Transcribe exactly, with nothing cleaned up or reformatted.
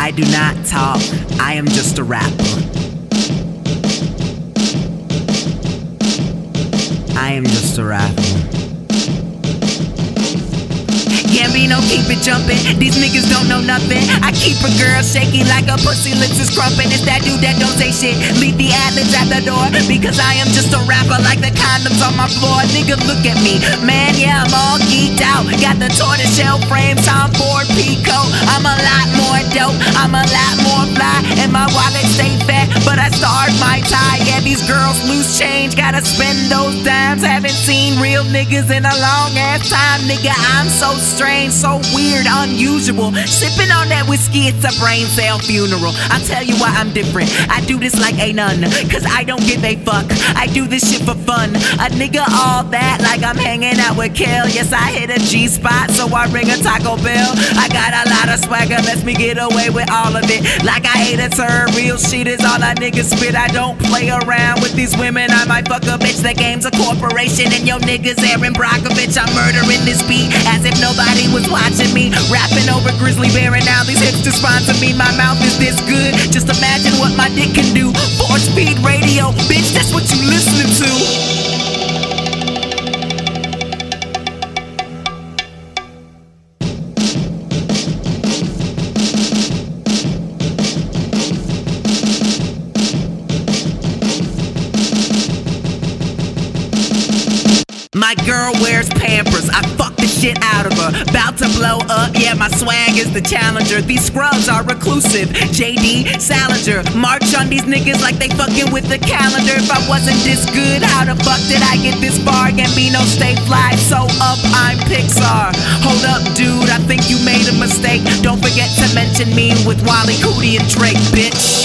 I do not talk, I am just a rapper. I am just a rapper. Gambino, keep it jumpin'. These niggas don't know nothing. I keep a girl shaky like a pussy lips is crumpin'. It's that dude that don't say shit. Leave the atlas at the door, because I am just a rapper like the condoms on my floor. Nigga, look at me. Man, yeah, I'm all geeked out. Got the tortoise shell frame, Tom Ford Pico. I'm a lot more dope, I'm a lot more fly, and my wallet stay fat, but I starve my tie. Yeah, these girls lose change, gotta spend those dimes. Haven't seen real niggas in a long ass time. Nigga, I'm so strange, so weird, unusual. Sipping on that whiskey, it's a brain cell funeral. I'll tell you why I'm different. I do this like a nun, cause I don't give a fuck. I do this shit for fun. A nigga all that, like I'm hanging out with Kel. Yes, I hit a G-spot, so I ring a Taco Bell. I got a lot of swagger, lets me get away with all of it. Like I ate a turd, real shit is all I niggas spit. I don't play around with these women, I might fuck a bitch. The game's a corporation, and yo niggas Aaron Brockovich. I'm murdering this beat as if nobody was watching me. Rapping over Grizzly Bear, and now these hips to sponsor me. My mouth is this good, just imagine what my dick can do. Four speed radio, bitch, that's what you listening to. My girl wears Pampers, I fuck the shit out of her. About to blow up, yeah, my swag is the challenger. These scrubs are reclusive, J D Salinger. March on these niggas like they fucking with the calendar. If I wasn't this good, how the fuck did I get this far? Gambino, stay fly, so up, I'm Pixar. Hold up, dude, I think you made a mistake. Don't forget to mention me with Wally, Cootie, and Drake, bitch.